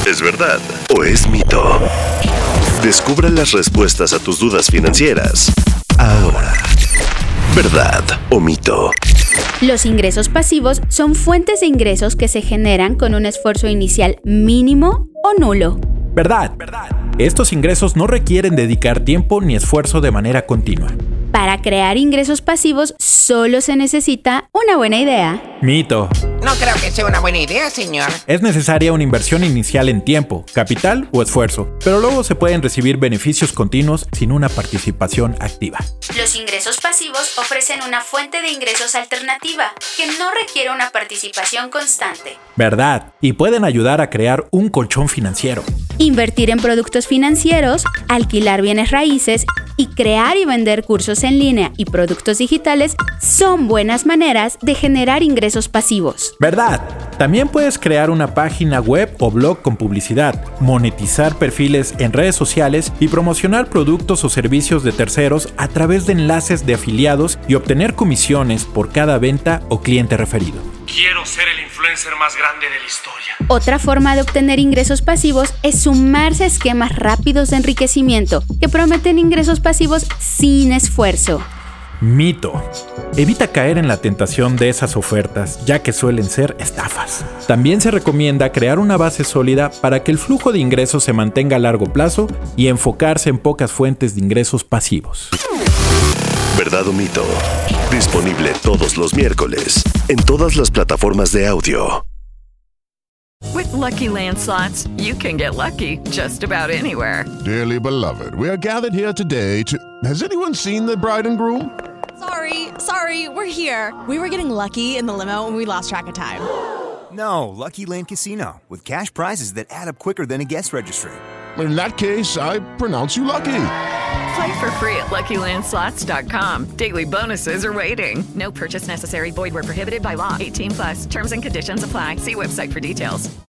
¿Es verdad o es mito? Descubra las respuestas a tus dudas financieras ahora. ¿Verdad o mito? Los ingresos pasivos son fuentes de ingresos que se generan con un esfuerzo inicial mínimo o nulo. Verdad. Estos ingresos no requieren dedicar tiempo ni esfuerzo de manera continua. Para crear ingresos pasivos solo se necesita una buena idea. Mito. No creo que sea una buena idea, señor. Es necesaria una inversión inicial en tiempo, capital o esfuerzo, pero luego se pueden recibir beneficios continuos sin una participación activa. Los ingresos pasivos ofrecen una fuente de ingresos alternativa que no requiere una participación constante. Verdad. Y pueden ayudar a crear un colchón financiero. Invertir en productos financieros, alquilar bienes raíces y crear y vender cursos en línea y productos digitales son buenas maneras de generar ingresos pasivos. ¿Verdad? También puedes crear una página web o blog con publicidad, monetizar perfiles en redes sociales y promocionar productos o servicios de terceros a través de enlaces de afiliados y obtener comisiones por cada venta o cliente referido. Quiero ser el influencer más grande de la historia. Otra forma de obtener ingresos pasivos es sumarse a esquemas rápidos de enriquecimiento que prometen ingresos pasivos sin esfuerzo. Mito. Evita caer en la tentación de esas ofertas, ya que suelen ser estafas. También se recomienda crear una base sólida para que el flujo de ingresos se mantenga a largo plazo y enfocarse en pocas fuentes de ingresos pasivos. ¿Verdad o mito? Disponible todos los miércoles en todas las plataformas de audio. With Lucky Land Slots, you can get lucky just about anywhere. Dearly beloved, we are gathered here today to... Has anyone seen the bride and groom? Sorry, we're here. We were getting lucky in the limo and we lost track of time. No, Lucky Land Casino, with cash prizes that add up quicker than a guest registry. In that case, I pronounce you lucky. Play for free at LuckyLandSlots.com. Daily bonuses are waiting. No purchase necessary. Void where prohibited by law. 18+. Terms and conditions apply. See website for details.